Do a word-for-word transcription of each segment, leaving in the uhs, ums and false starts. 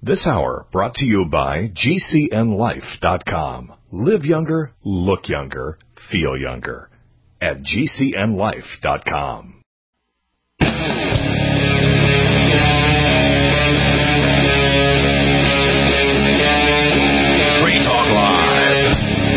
This hour brought to you by G C N life dot com. Live younger, look younger, feel younger. At G C N life dot com. Free Talk Live.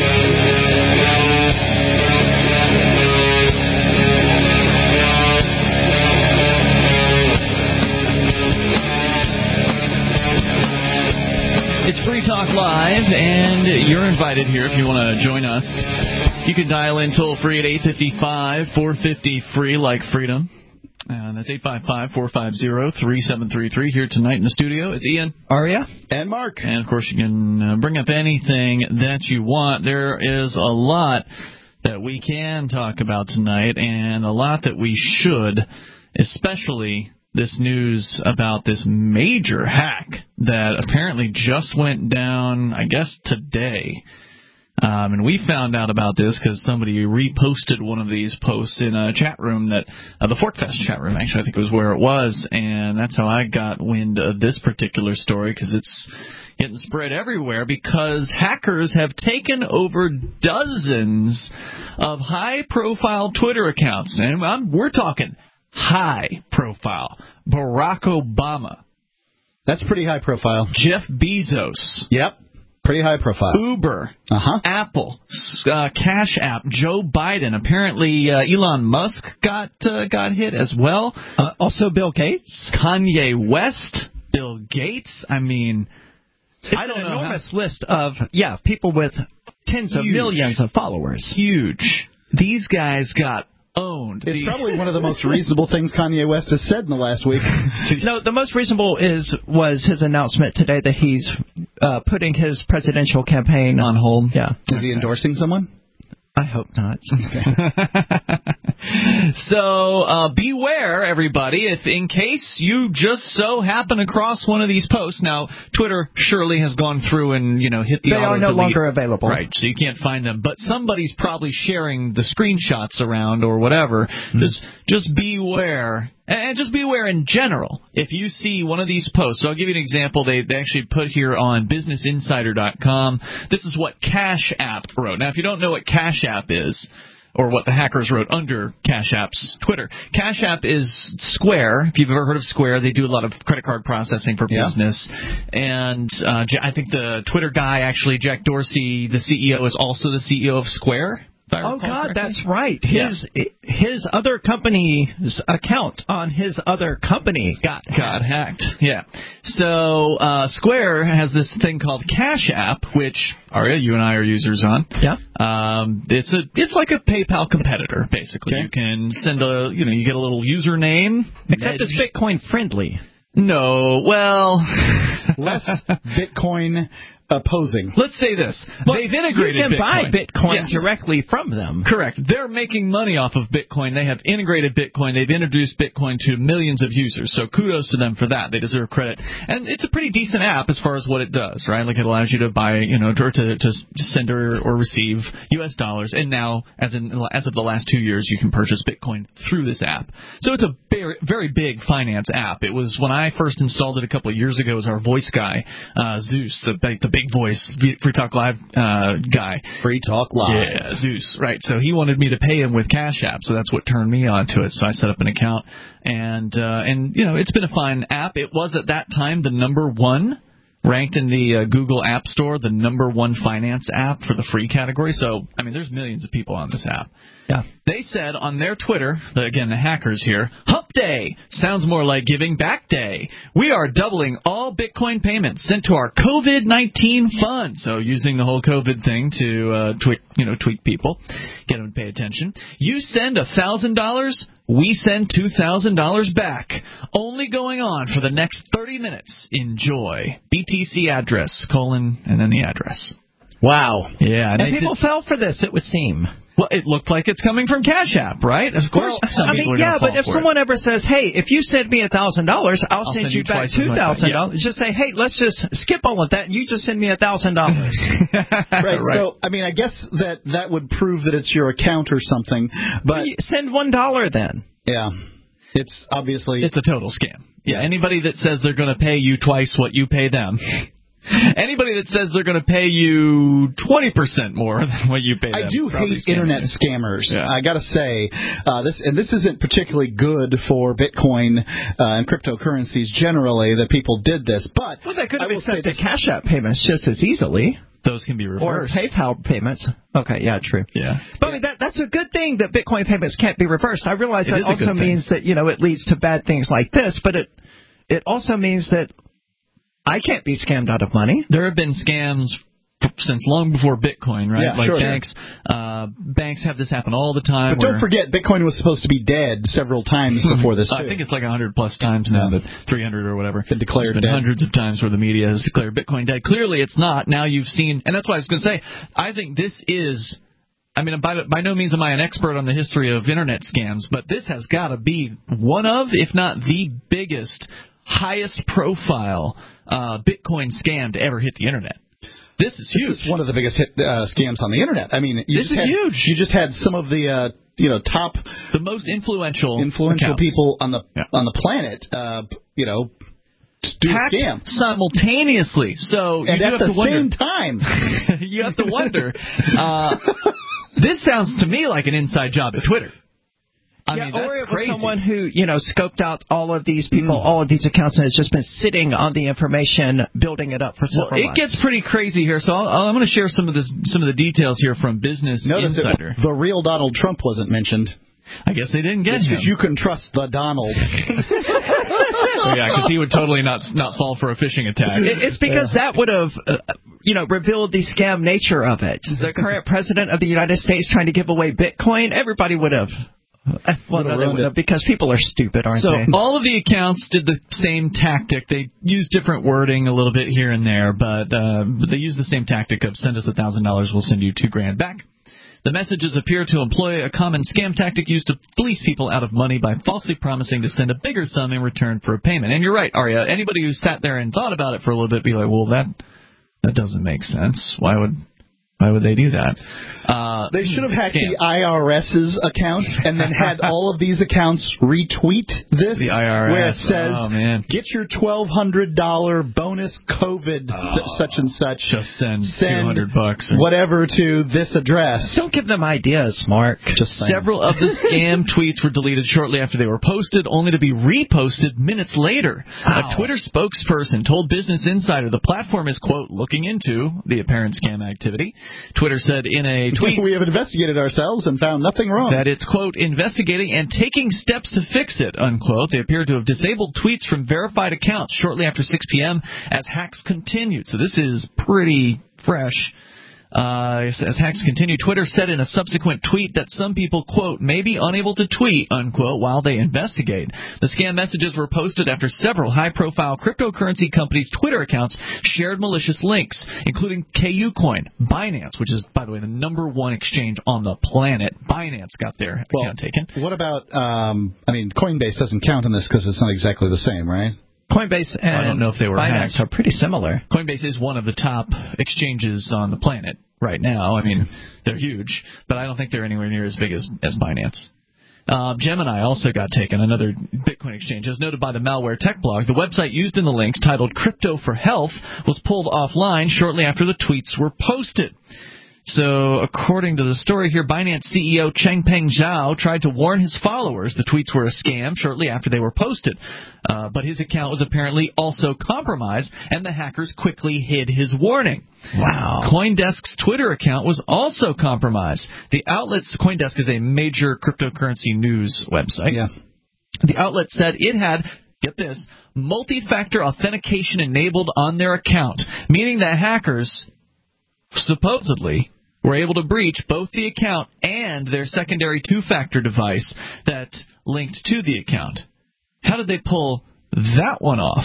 It's Free Talk Live, and you're invited here if you want to join us. You can dial in toll-free at eight five five, four five zero, free like freedom. And that's eight five five, four five zero, three seven three three. Here tonight in the studio, it's Ian, Aria, and Mark. And, of course, you can uh, bring up anything that you want. There is a lot that we can talk about tonight, and a lot that we should, especially this news about this major hack that apparently just went down, I guess, today. Um, and we found out about this because somebody reposted one of these posts in a chat room that, uh, the ForkFest chat room, actually, I think it was where it was. And that's how I got wind of this particular story, because it's getting spread everywhere because hackers have taken over dozens of high-profile Twitter accounts. And I'm, we're talking high profile. Barack Obama. That's pretty high profile. Jeff Bezos. Yep. Pretty high profile. Uber. Uh-huh. Apple. Uh, Cash App. Joe Biden. Apparently, uh, Elon Musk got uh, got hit as well. Uh, also, Bill Gates. Kanye West. Bill Gates. I mean, it's I don't an know enormous how... list of, yeah, people with tens Huge. of millions of followers. Huge. These guys got owned. It's the... probably one of the most reasonable things Kanye West has said in the last week. No, the most reasonable is was his announcement today that he's uh, putting his presidential campaign on hold. Yeah. Is he endorsing someone? I hope not. Okay. So uh, beware, everybody, if in case you just so happen across one of these posts. Now, Twitter surely has gone through and, you know, hit the They auto are no delete. longer available. Right, so you can't find them. But somebody's probably sharing the screenshots around or whatever. Mm-hmm. Just, just beware. And just be aware in general, if you see one of these posts. So I'll give you an example. They, they actually put here on business insider dot com. This is what Cash App wrote. Now, if you don't know what Cash App is, or what the hackers wrote under Cash App's Twitter, Cash App is Square. If you've ever heard of Square, they do a lot of credit card processing for yeah. business. And uh, I think the Twitter guy, actually, Jack Dorsey, the C E O, is also the C E O of Square. Oh, God, that's right. His yeah. his other company's account on his other company got hacked. Got hacked, yeah. So uh, Square has this thing called Cash App, which, Aria, you and I are users on. Yeah. Um, it's a it's like a PayPal competitor, basically. Okay. You can send a, you know, you get a little username. Except it's Bitcoin friendly. No, well... Less Bitcoin opposing. Let's say this. Well, they've integrated You can Bitcoin. buy Bitcoin yes. directly from them. Correct. They're making money off of Bitcoin. They have integrated Bitcoin. They've introduced Bitcoin to millions of users. So kudos to them for that. They deserve credit. And it's a pretty decent app as far as what it does, right? Like it allows you to buy, you know, or to, to send or, or receive U S dollars. And now, as in as of the last two years, you can purchase Bitcoin through this app. So it's a very, very big finance app. It was when I first installed it a couple of years ago. It was our voice guy, uh, Zeus, the the big voice Free Talk Live uh, guy. Free Talk Live. Yeah, Zeus. Right. So he wanted me to pay him with Cash App, so that's what turned me onto it. So I set up an account, and uh, and you know, it's been a fine app. It was at that time the number one. Ranked in the uh, Google App Store, the number one finance app for the free category. So, I mean, there's millions of people on this app. Yeah. They said on their Twitter, the, again, the hackers here, Hump Day sounds more like Giving Back Day. We are doubling all Bitcoin payments sent to our COVID nineteen fund. So using the whole COVID thing to uh, tweak, you know, tweak people, get them to pay attention. You send one thousand dollars, we send two thousand dollars back. Only going on for the next thirty minutes. Enjoy. B T C address, colon, and then the address. Wow. Yeah. And, and people did... fell for this, it would seem. Well, it looked like it's coming from Cash App, right? Of course. Well, some I mean, yeah, but if someone it. ever says, hey, if you send me one thousand dollars, I'll, I'll send, send you back two thousand dollars. Yeah. Just say, hey, let's just skip all of that, and you just send me one thousand dollars. right, right. So, I mean, I guess that that would prove that it's your account or something. But send one dollar then. Yeah. It's obviously... It's a total scam. Yeah, anybody that says they're going to pay you twice what you pay them. Anybody that says they're going to pay you twenty percent more than what you pay them. I do hate internet scammers. Yeah. I got to say, uh, this and this isn't particularly good for Bitcoin uh, and cryptocurrencies generally that people did this. But well, they could have accepted Cash App payments just as easily. Those can be reversed. Or PayPal payments. Okay, yeah, true. Yeah. But I mean, that, that's a good thing that Bitcoin payments can't be reversed. I realize it that also means that, you know, it leads to bad things like this, but it it also means that I can't be scammed out of money. There have been scams since long before Bitcoin, right? Yeah, like sure. banks, uh, banks have this happen all the time. But don't forget, Bitcoin was supposed to be dead several times before this. I think it's like a hundred plus times now, yeah. but three hundred or whatever. Been declared There's been dead. Hundreds of times where the media has declared Bitcoin dead. Clearly, it's not. Now you've seen, and that's why I was going to say, I think this is. I mean, by, by no means am I an expert on the history of internet scams, but this has got to be one of, if not the biggest, highest profile uh, Bitcoin scam to ever hit the internet. This is huge. This is one of the biggest hit, uh, scams on the internet. I mean, you this just is had, huge. You just had some of the uh, you know top, the most influential influential accounts. people on the yeah. on the planet. Uh, you know, do hacked a scam simultaneously. So and you at have the to wonder, same time, you have to wonder. Uh, this sounds to me like an inside job at Twitter. I yeah, mean, that's or it crazy. was someone who, you know, scoped out all of these people, mm. all of these accounts, and has just been sitting on the information, building it up for several well, it months. gets pretty crazy here, so I'll, I'm going to share some of this, some of the details here from Business Notice Insider. That the real Donald Trump wasn't mentioned. I guess they didn't get it's him. Because you can trust the Donald. Oh, yeah, because he would totally not not fall for a phishing attack. It, it's because yeah. that would have, uh, you know, revealed the scam nature of it. The current president of the United States trying to give away Bitcoin, everybody would have. Well, no, they would have, because people are stupid, aren't so they? So all of the accounts did the same tactic. They used different wording a little bit here and there, but uh, they used the same tactic of send us a thousand dollars, we'll send you two grand back. The messages appear to employ a common scam tactic used to fleece people out of money by falsely promising to send a bigger sum in return for a payment. And you're right, Arya. Anybody who sat there and thought about it for a little bit be like, well, that that doesn't make sense. Why would why would they do that? Uh, they should have hacked scam. the IRS's account and then had all of these accounts retweet this. The I R S. Where it says, oh, man. get your twelve hundred dollars bonus COVID oh, such and such. Just send, send two hundred bucks. Whatever to this address. Don't give them ideas, Mark. Just saying. Several of the scam tweets were deleted shortly after they were posted, only to be reposted minutes later. Wow. A Twitter spokesperson told Business Insider the platform is, quote, looking into the apparent scam activity. Twitter said in a tweet, we have investigated ourselves and found nothing wrong. That it's, quote, investigating and taking steps to fix it, unquote. They appear to have disabled tweets from verified accounts shortly after six p.m. as hacks continued. So this is pretty fresh. Uh, as hacks continue, Twitter said in a subsequent tweet that some people, quote, may be unable to tweet, unquote, while they investigate. The scam messages were posted after several high-profile cryptocurrency companies' Twitter accounts shared malicious links, including KuCoin, Binance, which is, by the way, the number one exchange on the planet. Binance got their well, account taken. What about, um, I mean, Coinbase doesn't count in this because it's not exactly the same, right? Coinbase and I don't know if they were Binance hacked. are pretty similar. Coinbase is one of the top exchanges on the planet right now. I mean, they're huge, but I don't think they're anywhere near as big as, as Binance. Uh, Gemini also got taken, another Bitcoin exchange. As noted by the Malware Tech blog, the website used in the links, titled Crypto for Health, was pulled offline shortly after the tweets were posted. So, according to the story here, Binance C E O Changpeng Zhao tried to warn his followers the tweets were a scam shortly after they were posted. Uh, but his account was apparently also compromised, and the hackers quickly hid his warning. Wow. CoinDesk's Twitter account was also compromised. The outlet's CoinDesk is a major cryptocurrency news website. Yeah. The outlet said it had, get this, multi-factor authentication enabled on their account, meaning that hackers supposedly were able to breach both the account and their secondary two-factor device that linked to the account. How did they pull that one off?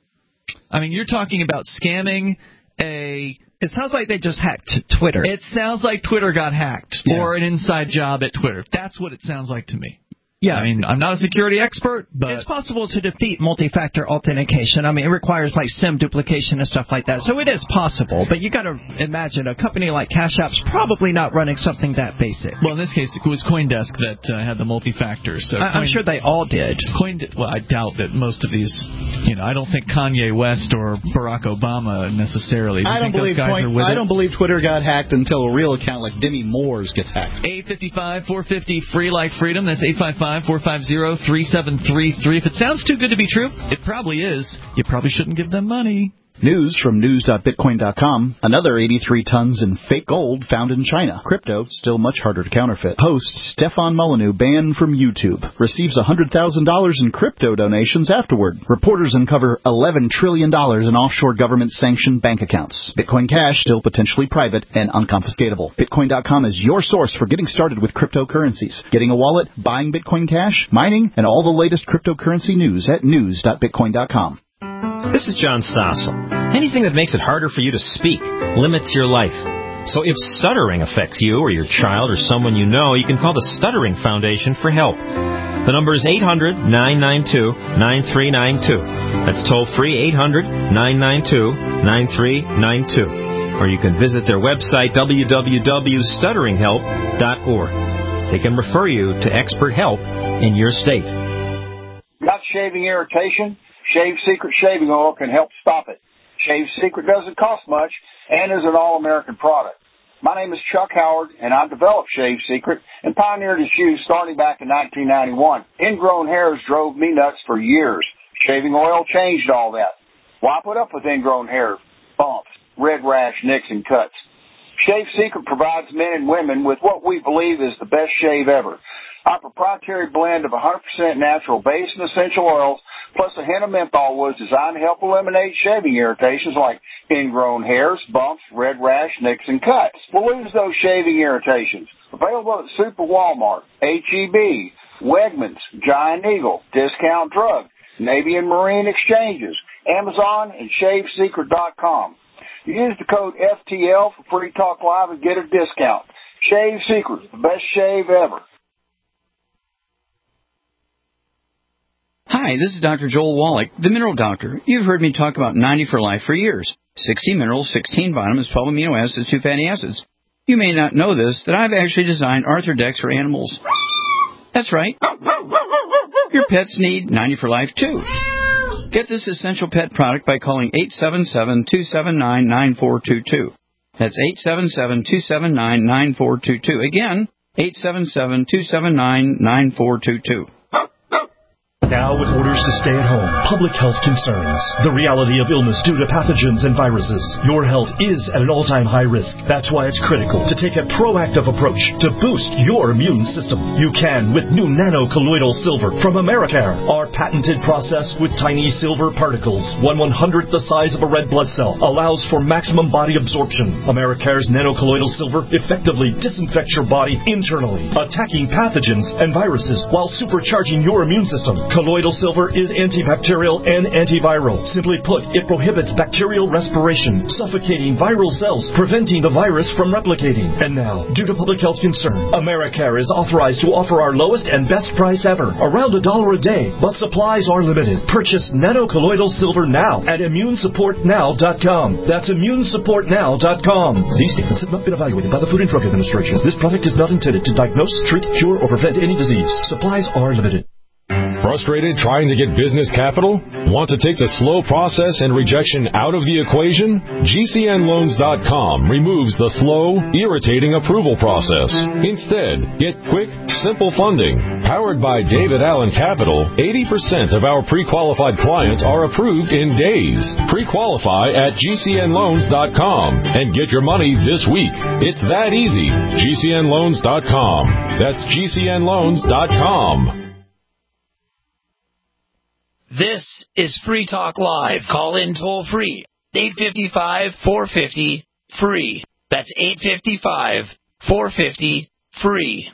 I mean, you're talking about scamming a... It sounds like they just hacked Twitter. It sounds like Twitter got hacked, yeah. or an inside job at Twitter. That's what it sounds like to me. Yeah. I mean, I'm not a security expert, but it's possible to defeat multi-factor authentication. I mean, it requires like SIM duplication and stuff like that. So it is possible, but you got to imagine a company like Cash App's probably not running something that basic. Well, in this case, it was CoinDesk that uh, had the multi-factor. So I- I'm Coin- sure they all did. Coin- well, I doubt that most of these. You know, I don't think Kanye West or Barack Obama necessarily. Do you I don't think believe those guys Coin- are with I it? don't believe Twitter got hacked until a real account like Demi Moore's gets hacked. eight five five, four five zero, free like freedom. That's eight five five, four five zero, three seven three three. If it sounds too good to be true, it probably is. You probably shouldn't give them money. News from news dot bitcoin dot com. Another eighty-three tons in fake gold found in China. Crypto still much harder to counterfeit. Host Stefan Molyneux banned from YouTube. Receives one hundred thousand dollars in crypto donations afterward. Reporters uncover eleven trillion dollars in offshore government-sanctioned bank accounts. Bitcoin Cash still potentially private and unconfiscatable. Bitcoin dot com is your source for getting started with cryptocurrencies. Getting a wallet, buying Bitcoin Cash, mining, and all the latest cryptocurrency news at news dot bitcoin dot com. This is John Stossel. Anything that makes it harder for you to speak limits your life. So if stuttering affects you or your child or someone you know, you can call the Stuttering Foundation for help. The number is eight hundred, nine nine two, nine three nine two. That's toll-free, eight hundred, nine nine two, nine three nine two. Or you can visit their website, w w w dot stuttering help dot org. They can refer you to expert help in your state. Got shaving irritation? Shave Secret Shaving Oil can help stop it. Shave Secret doesn't cost much and is an all-American product. My name is Chuck Howard, and I developed Shave Secret and pioneered its use starting back in nineteen ninety-one. Ingrown hairs drove me nuts for years. Shaving oil changed all that. Why put up with ingrown hair, bumps, red rash, nicks, and cuts? Shave Secret provides men and women with what we believe is the best shave ever. Our proprietary blend of one hundred percent natural base and essential oils plus a hint of menthol was designed to help eliminate shaving irritations like ingrown hairs, bumps, red rash, nicks, and cuts. We'll lose those shaving irritations. Available at Super Walmart, H E B, Wegmans, Giant Eagle, Discount Drug, Navy and Marine Exchanges, Amazon, and shave secret dot com. Use the code F T L for Free Talk Live and get a discount. Shave Secret, the best shave ever. Hi, this is Doctor Joel Wallach, the Mineral Doctor. You've heard me talk about ninety for Life for years. sixty minerals, sixteen vitamins, twelve amino acids, two fatty acids. You may not know this, that I've actually designed Arthrodex for animals. That's right. Your pets need ninety for Life, too. Get this essential pet product by calling eight seven seven, two seven nine, nine four two two. That's eight seven seven, two seven nine, nine four two two. Again, eight seven seven, two seven nine, nine four two two. Now with orders to stay at home, public health concerns, the reality of illness due to pathogens and viruses, your health is at an all-time high risk. That's why it's critical to take a proactive approach to boost your immune system. You can with new nano-colloidal silver from Americare. Our patented process with tiny silver particles, one one-hundredth the size of a red blood cell, allows for maximum body absorption. Americare's nano-colloidal silver effectively disinfects your body internally, attacking pathogens and viruses while supercharging your immune system. Colloidal silver is antibacterial and antiviral. Simply put, it prohibits bacterial respiration, suffocating viral cells, preventing the virus from replicating. And now, due to public health concern, Americare is authorized to offer our lowest and best price ever, around a dollar a day, but supplies are limited. Purchase nano-colloidal silver now at immune support now dot com. That's immune support now dot com. These statements have not been evaluated by the Food and Drug Administration. This product is not intended to diagnose, treat, cure, or prevent any disease. Supplies are limited. Frustrated trying to get business capital? Want to take the slow process and rejection out of the equation? G C N loans dot com removes the slow, irritating approval process. Instead, get quick, simple funding. Powered by David Allen Capital, eighty percent of our pre-qualified clients are approved in days. Pre-qualify at G C N loans dot com and get your money this week. It's that easy. G C N loans dot com. That's G C N loans dot com. This is Free Talk Live. Call in toll free. eight five five, four five zero, free. That's eight five five, four five zero, free.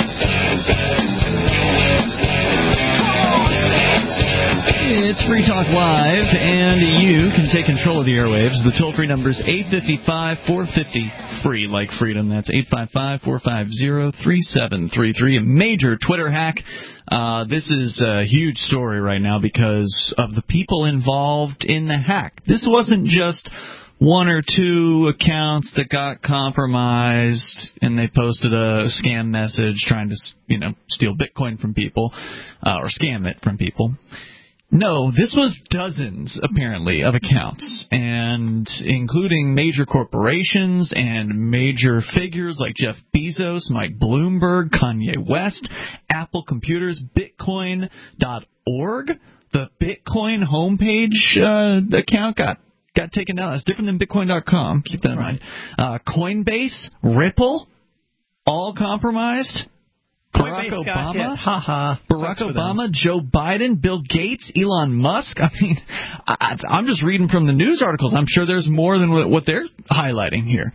It's Free Talk Live, and you can take control of the airwaves. The toll-free number is eight five five, four five zero, free, like freedom. That's eight five five, four five zero, three seven three three. A major Twitter hack. Uh, this is a huge story right now because of the people involved in the hack. This wasn't just one or two accounts that got compromised and they posted a scam message trying to, you know, steal Bitcoin from people uh, or scam it from people. No, this was dozens, apparently, of accounts, and including major corporations and major figures like Jeff Bezos, Mike Bloomberg, Kanye West, Apple Computers, Bitcoin dot org. The Bitcoin homepage uh, account got got taken down. That's different than Bitcoin dot com. Keep that in mind. Uh, Coinbase, Ripple, all compromised. Barack Obama, haha. Barack Obama, Joe Biden, Bill Gates, Elon Musk. I mean, I, I'm just reading from the news articles. I'm sure there's more than what they're highlighting here.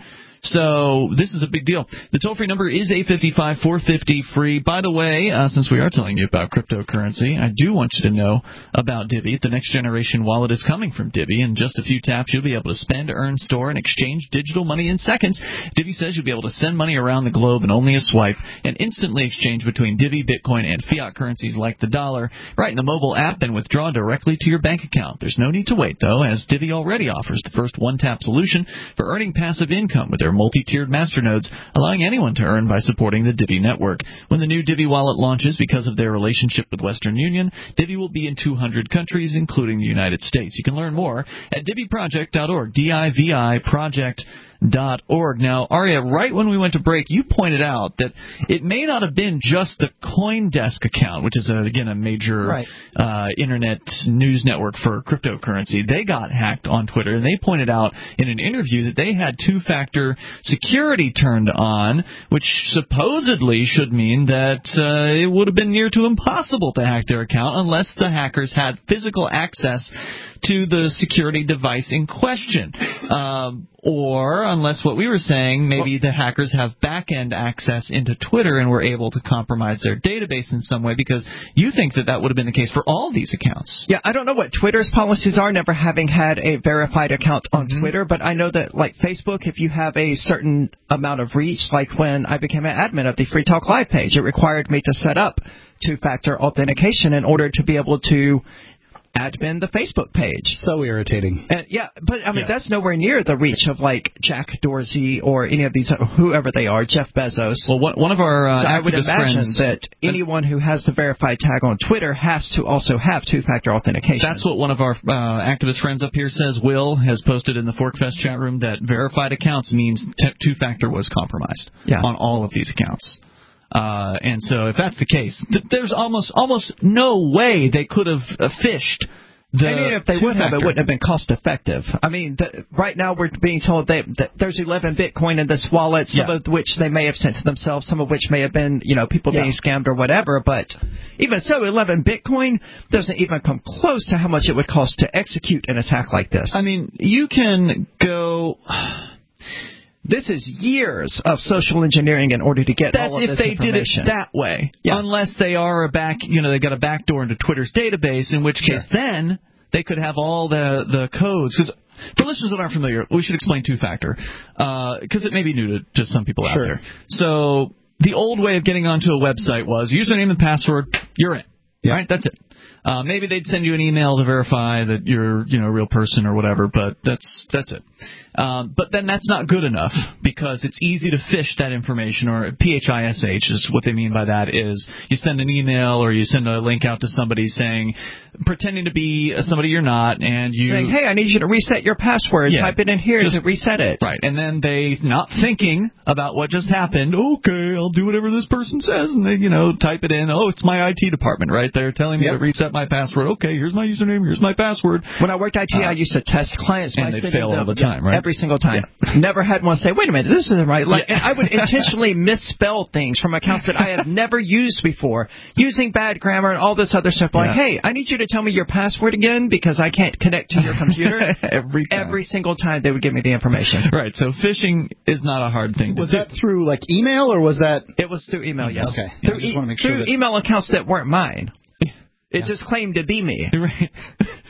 So this is a big deal. The toll-free number is eight five five, four five zero, free. By the way, uh, since we are telling you about cryptocurrency, I do want you to know about Divvy. The next generation wallet is coming from Divvy. In just a few taps, you'll be able to spend, earn, store, and exchange digital money in seconds. Divvy says you'll be able to send money around the globe in only a swipe and instantly exchange between Divvy, Bitcoin, and fiat currencies like the dollar right in the mobile app and withdraw directly to your bank account. There's no need to wait, though, as Divvy already offers the first one-tap solution for earning passive income with their multi-tiered masternodes, allowing anyone to earn by supporting the Divvy network. When the new Divvy wallet launches, because of their relationship with Western Union, Divvy will be in two hundred countries, including the United States. You can learn more at Divi Project dot org, D I V I project dot org. Now, Aria, right when we went to break, you pointed out that it may not have been just the CoinDesk account, which is, a, again, a major right. uh, internet news network for cryptocurrency. They got hacked on Twitter, and they pointed out in an interview that they had two-factor security turned on, which supposedly should mean that uh, it would have been near to impossible to hack their account unless the hackers had physical access to the security device in question. Um, or unless what we were saying, maybe the hackers have back-end access into Twitter and were able to compromise their database in some way, because you think that that would have been the case for all these accounts. Yeah, I don't know what Twitter's policies are, never having had a verified account on mm-hmm. Twitter, but I know that, like Facebook, if you have a certain amount of reach, like when I became an admin of the Free Talk Live page, it required me to set up two-factor authentication in order to be able to admin the Facebook page. So irritating. And yeah, but I mean, yeah. that's nowhere near the reach of like Jack Dorsey or any of these, whoever they are, Jeff Bezos. Well, one, one of our uh, so I would imagine friends, that anyone who has the verified tag on Twitter has to also have two-factor authentication. That's what one of our uh, activist friends up here says. Will has posted in the ForkFest chat room that verified accounts means t- two-factor was compromised yeah. on all of these accounts. Uh, and so if that's the case, th- there's almost almost no way they could have uh, fished the I mean, if they would have, it wouldn't have been cost effective. I mean, the, right now we're being told that, that there's eleven Bitcoin in this wallet, some yeah. of which they may have sent to themselves, some of which may have been, you know, people yeah. being scammed or whatever. But even so, eleven Bitcoin doesn't even come close to how much it would cost to execute an attack like this. I mean, you can go... This is years of social engineering in order to get That's all of this information. That's if they did it that way. Yeah. Unless they are a back, you know, they got a backdoor into Twitter's database, in which case sure. then they could have all the, the codes. Because for listeners that aren't familiar, we should explain two-factor, because uh, it may be new to, to some people sure. out there. So the old way of getting onto a website was username and password, you're in. Yeah. Right? That's it. Uh, maybe they'd send you an email to verify that you're, you know, a real person or whatever, but that's that's it. Um, but then that's not good enough, because it's easy to phish that information, or P H I S H is what they mean by that, is you send an email or you send a link out to somebody saying, pretending to be somebody you're not, and you... saying, hey, I need you to reset your password. Yeah, type it in here just, to reset it. Right, and then they, not thinking about what just happened, okay, I'll do whatever this person says, and they, you know, type it in, oh, it's my I T department, right? They're telling me yep. to reset my password. Okay, here's my username, here's my password. When I worked I T, uh, I used to test clients by and they fail all the time, right? Every single time. Yeah. Never had one say, wait a minute, this isn't right. Like, yeah. and I would intentionally misspell things from accounts that I have never used before, using bad grammar and all this other stuff. Like, yeah. hey, I need you to tell me your password again because I can't connect to your computer. Every time. Every single time they would give me the information. Right, so phishing is not a hard thing to was do. Was that through, like, email, or was that... It was through email, yes. Okay. Through, yeah, I just e- want to make sure through that... email accounts that weren't mine. It yeah. just claimed to be me. Right.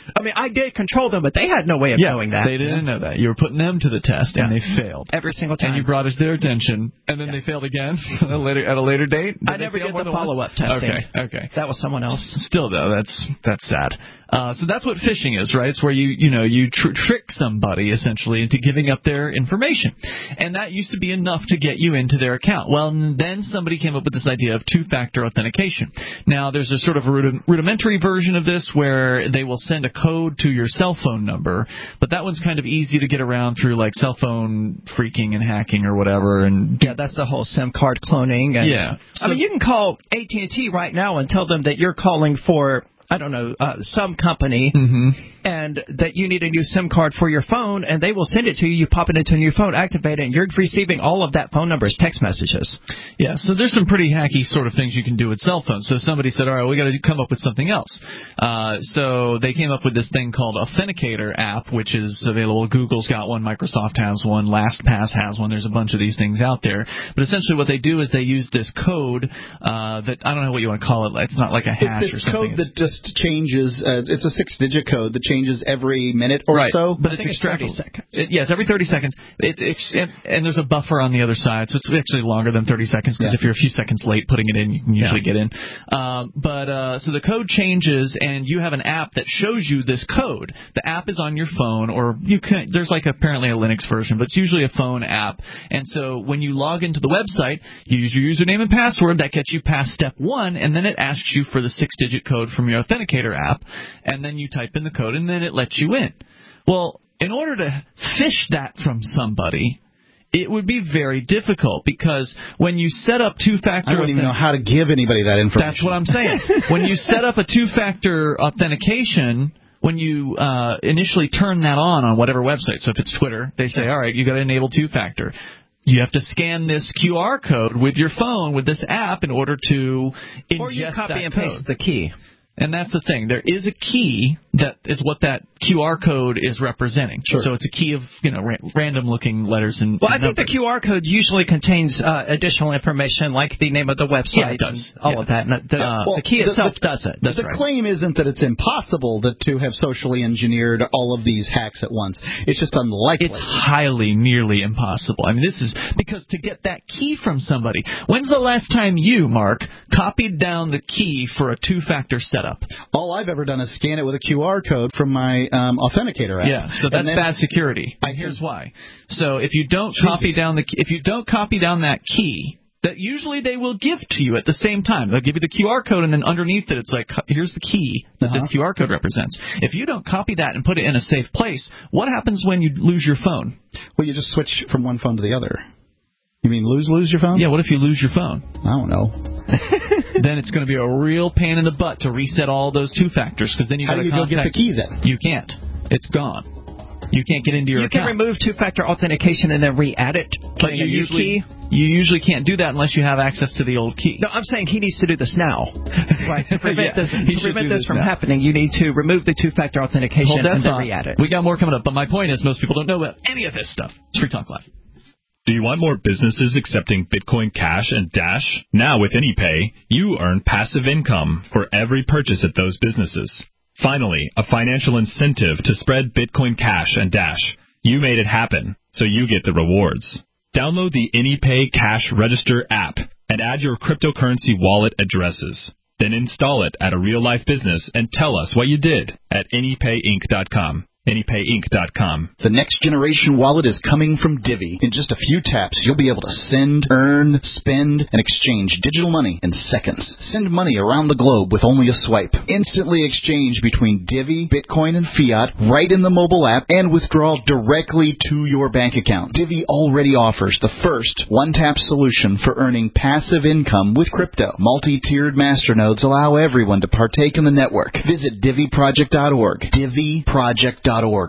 I mean, I did control them, but they had no way of yeah, knowing that. They didn't know that. You were putting them to the test, and yeah. they failed. Every single time. And you brought it to their attention, and then yeah. they failed again at a later, at a later date? Did I never did the follow-up testing. Okay, okay. That was someone else. Still, though, that's that's sad. Uh, so that's what phishing is, right? It's where you, you know, you tr- trick somebody, essentially, into giving up their information. And that used to be enough to get you into their account. Well, then somebody came up with this idea of two-factor authentication. Now, there's a sort of rudi- rudimentary version of this where they will send a code to your cell phone number, but that one's kind of easy to get around through, like, cell phone phreaking and hacking or whatever. And yeah, that's the whole SIM card cloning. And, yeah. So, I mean, you can call A T and T right now and tell them that you're calling for, I don't know, uh, some company, mm-hmm. and that you need a new SIM card for your phone, and they will send it to you. You pop it into a new phone, activate it, and you're receiving all of that phone number's text messages. Yeah, so there's some pretty hacky sort of things you can do with cell phones. So somebody said, all right, we got to come up with something else. Uh, so they came up with this thing called Authenticator app, which is available. Google's got one, Microsoft has one, LastPass has one. There's a bunch of these things out there. But essentially what they do is they use this code uh, that, I don't know what you want to call it. It's not like a hash it's or something. Code that just changes. Uh, it's a six-digit code that changes every minute or right. so. But I it's think extractable. it's thirty seconds. It, yeah, it's every thirty seconds. It, it, and, and there's a buffer on the other side, so it's actually longer than thirty seconds because yeah. if you're a few seconds late putting it in, you can usually yeah. get in. Um, but uh, so the code changes, and you have an app that shows you this code. The app is on your phone, or you can. There's like apparently a Linux version, but it's usually a phone app. And so when you log into the website, you use your username and password. That gets you past step one, and then it asks you for the six-digit code from your Authenticator app, and then you type in the code, and then it lets you in. Well, in order to phish that from somebody, it would be very difficult because when you set up two-factor... I don't even know how to give anybody that information. That's what I'm saying. When you set up a two-factor authentication... When you uh, initially turn that on on whatever website, so if it's Twitter, they say, all right, you got to enable two-factor. You have to scan this Q R code with your phone with this app in order to ingest or you copy that and code. paste the key. And that's the thing. There is a key that is what that Q R code is representing. Sure. So it's a key of, you know, ra- random-looking letters and Well, and I think numbers. the Q R code usually contains uh, additional information, like the name of the website. Yeah, it does. And all Yeah. of that. And the, Uh, the key the, itself the, does it. That's the right. claim isn't that it's impossible that, to have socially engineered all of these hacks at once. It's just unlikely. It's highly, nearly impossible. I mean, this is because to get that key from somebody. When's the last time you, Mark, copied down the key for a two-factor setup? All I've ever done is scan it with a Q R code from my um, Authenticator app. Yeah, so that's bad security. And here's why. So if you don't Jesus. copy down the if you don't copy down that key, that usually they will give to you at the same time. They'll give you the Q R code, and then underneath it, it's like, here's the key that uh-huh. this Q R code represents. If you don't copy that and put it in a safe place, what happens when you lose your phone? Well, you just switch from one phone to the other. You mean lose lose your phone? Yeah, what if you lose your phone? I don't know. Then it's going to be a real pain in the butt to reset all those two factors, because then you got How to do you go get the key then? You can't. It's gone. You can't get into your you account. can remove two-factor authentication and then re-add it. But you a new usually, key. you usually can't do that unless you have access to the old key. No, I'm saying he needs to do this now. Right. To prevent Yeah, this, he to should prevent do this this from now. happening, you need to remove the two-factor authentication Hold that and then thought. re-add it. We got more coming up, but my point is most people don't know about any of this stuff. It's Free Talk Live. Do you want more businesses accepting Bitcoin Cash and Dash? Now with AnyPay, you earn passive income for every purchase at those businesses. Finally, a financial incentive to spread Bitcoin Cash and Dash. You made it happen, so you get the rewards. Download the AnyPay Cash Register app and add your cryptocurrency wallet addresses. Then install it at a real-life business and tell us what you did at any pay inc dot com. any pay inc dot com. The next generation wallet is coming from Divvy. In just a few taps, you'll be able to send, earn, spend, and exchange digital money in seconds. Send money around the globe with only a swipe. Instantly exchange between Divvy, Bitcoin, and fiat right in the mobile app and withdraw directly to your bank account. Divvy already offers the first one-tap solution for earning passive income with crypto. Multi-tiered masternodes allow everyone to partake in the network. Visit Divvy Project dot org. Divvy Project dot org.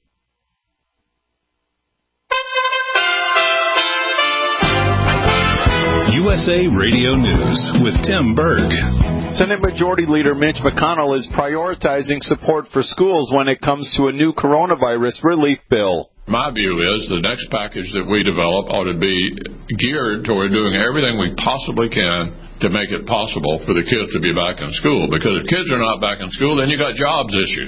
U S A Radio News with Tim Berg. Senate Majority Leader Mitch McConnell is prioritizing support for schools when it comes to a new coronavirus relief bill. My view is the next package that we develop ought to be geared toward doing everything we possibly can to make it possible for the kids to be back in school. Because if kids are not back in school, then you got jobs issues.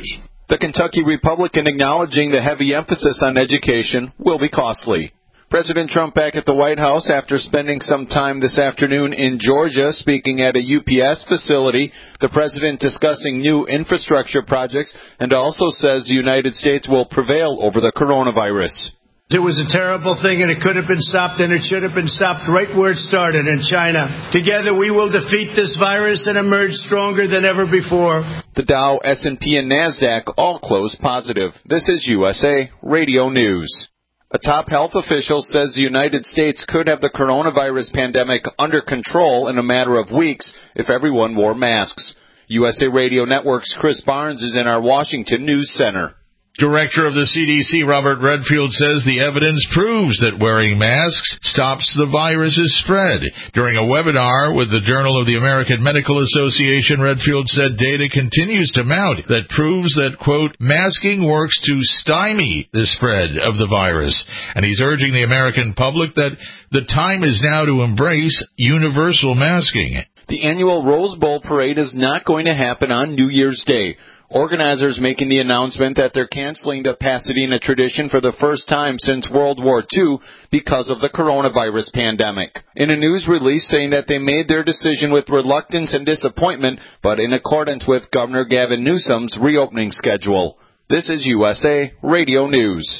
The Kentucky Republican acknowledging the heavy emphasis on education will be costly. President Trump back at the White House after spending some time this afternoon in Georgia speaking at a U P S facility. The president discussing new infrastructure projects and also says the United States will prevail over the coronavirus. It was a terrible thing, and it could have been stopped, and it should have been stopped right where it started, in China. Together we will defeat this virus and emerge stronger than ever before. The Dow, S and P, and NASDAQ all closed positive. This is U S A Radio News. A top health official says the United States could have the coronavirus pandemic under control in a matter of weeks if everyone wore masks. U S A Radio Network's Chris Barnes is in our Washington News Center. Director of the C D C, Robert Redfield, says the evidence proves that wearing masks stops the virus's spread. During a webinar with the Journal of the American Medical Association, Redfield said data continues to mount that proves that, quote, masking works to stymie the spread of the virus. And he's urging the American public that the time is now to embrace universal masking. The annual Rose Bowl parade is not going to happen on New Year's Day. Organizers making the announcement that they're canceling the Pasadena tradition for the first time since World War Two because of the coronavirus pandemic. In a news release saying that they made their decision with reluctance and disappointment, but in accordance with Governor Gavin Newsom's reopening schedule. This is U S A Radio News.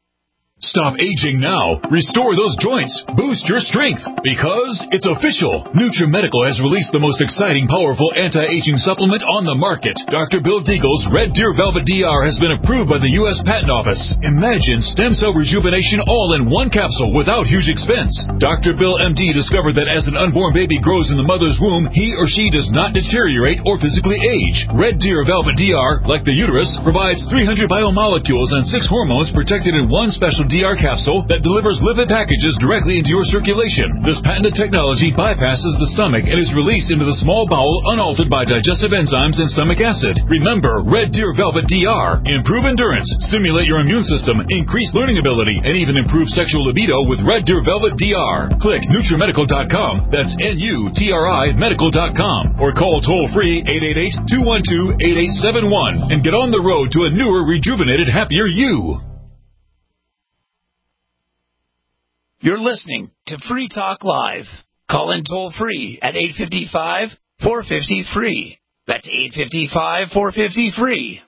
Stop aging now. Restore those joints. Boost your strength. Because it's official. NutriMedical has released the most exciting, powerful anti-aging supplement on the market. Doctor Bill Deagle's Red Deer Velvet D R has been approved by the U S Patent Office. Imagine stem cell rejuvenation all in one capsule without huge expense. Doctor Bill M D discovered that as an unborn baby grows in the mother's womb, he or she does not deteriorate or physically age. Red Deer Velvet D R, like the uterus, provides three hundred biomolecules and six hormones protected in one special D R capsule that delivers lipid packages directly into your circulation. This patented technology bypasses the stomach and is released into the small bowel unaltered by digestive enzymes and stomach acid. Remember, Red Deer Velvet D R. Improve endurance, stimulate your immune system, increase learning ability, and even improve sexual libido with Red Deer Velvet D R. Click NutriMedical dot com. That's N U T R I medical dot com. Or call toll-free eight eight eight, two one two, eight eight seven one and get on the road to a newer, rejuvenated, happier you. You're listening to Free Talk Live. Call in toll-free at eight five five, four five zero, free. That's eight five five, four five zero, free.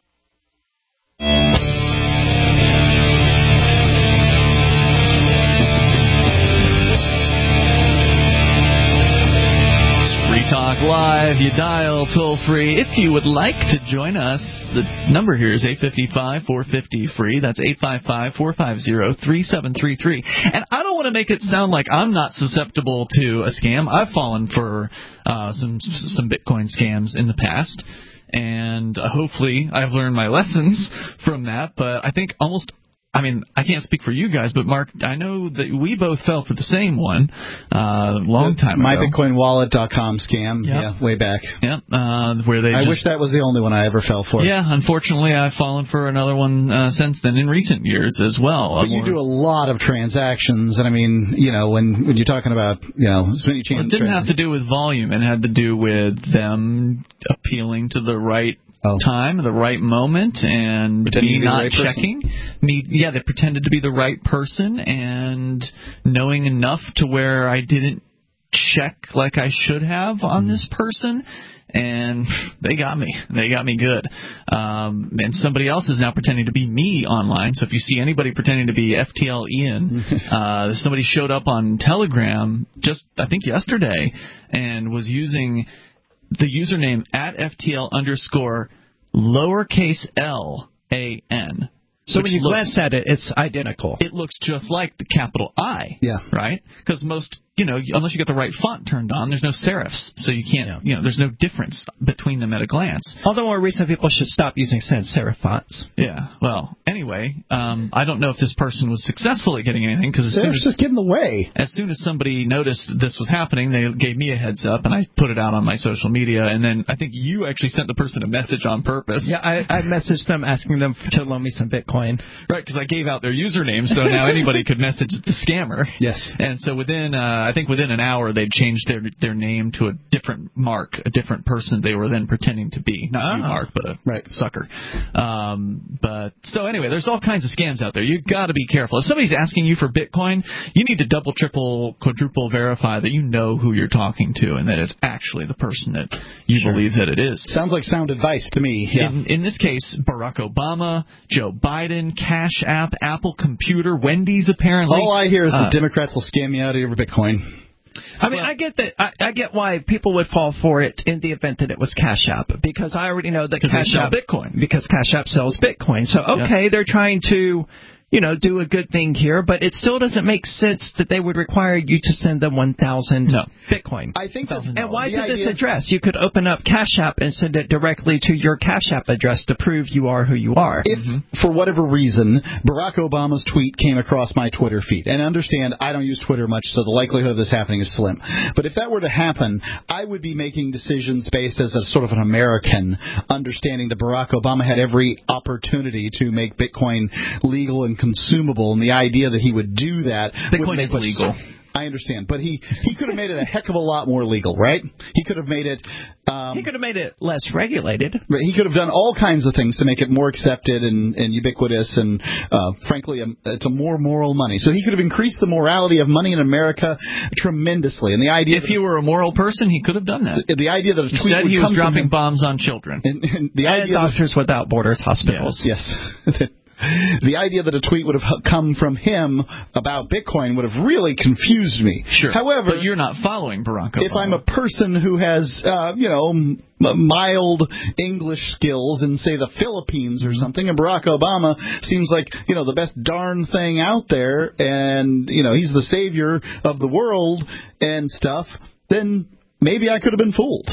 Free Talk Live. You dial toll-free. If you would like to join us, the number here is eight five five, four five zero, free. That's eight five five, four five zero, three seven three three. And I don't want to make it sound like I'm not susceptible to a scam. I've fallen for uh, some some Bitcoin scams in the past, and uh, hopefully I've learned my lessons from that. But I think almost I mean, I can't speak for you guys, but Mark, I know that we both fell for the same one uh, a long time my ago. bitcoin wallet dot com scam, yep. yeah, way back. Yep, uh, where they I just, wish that was the only one I ever fell for. Yeah, unfortunately, I've fallen for another one uh, since then in recent years as well. But you do a lot of transactions, and I mean, you know, when, when you're talking about, you know, so many well, it didn't have to do with volume. It had to do with them appealing to the right Oh. time, the right moment, and me not right checking. Me, yeah, they pretended to be the right person, and knowing enough to where I didn't check like I should have on mm. this person, and they got me. They got me good. Um, and somebody else is now pretending to be me online. So if you see anybody pretending to be F T L Ian, uh, somebody showed up on Telegram just I think yesterday and was using the username at F T L underscore lowercase L A N. So when you looks, glance at it, it's identical. It looks just like the capital I. Yeah. Right? Because most, you know, unless you get the right font turned on, there's no serifs. So you can't, yeah. you know, there's no difference between them at a glance. Although more recent people should stop using sans serif fonts. Yeah. Well, anyway, um, I don't know if this person was successful at getting anything. Because as soon as just get in the way. As soon as somebody noticed this was happening, they gave me a heads up, and I put it out on my social media. And then I think you actually sent the person a message on purpose. Yeah, I, I messaged them asking them to loan me some Bitcoin. Right, because I gave out their username, so now anybody could message the scammer. Yes. And so within, uh, I I think within an hour they'd changed their their name to a different Mark, a different person they were then pretending to be. Not oh. you, Mark, but a right. sucker. Um, but so anyway, there's all kinds of scams out there. You've got to be careful. If somebody's asking you for Bitcoin, you need to double, triple, quadruple verify that you know who you're talking to and that it's actually the person that you sure. believe that it is. Sounds like sound advice to me. Yeah. In, in this case, Barack Obama, Joe Biden, Cash App, Apple Computer, Wendy's apparently. All I hear is uh, the Democrats will scam you out of your Bitcoin. I mean, I get that. I, I get why people would fall for it in the event that it was Cash App, because I already know that Cash App Bitcoin. Because Cash App sells Bitcoin. So okay, yeah. they're trying to, you know, do a good thing here, but it still doesn't make sense that they would require you to send them one thousand no. Bitcoin. I think that's, and why to this idea... address? You could open up Cash App and send it directly to your Cash App address to prove you are who you are. If, mm-hmm. for whatever reason, Barack Obama's tweet came across my Twitter feed, and understand I don't use Twitter much, so the likelihood of this happening is slim. But if that were to happen, I would be making decisions based as a sort of an American, understanding that Barack Obama had every opportunity to make Bitcoin legal and consumable. The idea that he would do that Bitcoin would make is legal. I understand, but he, he could have made it a heck of a lot more legal, right? He could have made it. Um, he could have made it less regulated. He could have done all kinds of things to make it more accepted and, and ubiquitous, and uh, frankly, um, it's a more moral money. So he could have increased the morality of money in America tremendously. And the idea, if he were a moral person, he could have done that. The, the idea that a tweet Instead, would he was come dropping him, bombs on children. And, and the and idea Doctors that, Without Borders hospitals. Yes. yes. The idea that a tweet would have come from him about Bitcoin would have really confused me. Sure. However, but you're not following Barack Obama. If I'm a person who has, uh, you know, m- mild English skills in, say, the Philippines or something, and Barack Obama seems like, you know, the best darn thing out there, and, you know, he's the savior of the world and stuff, then maybe I could have been fooled.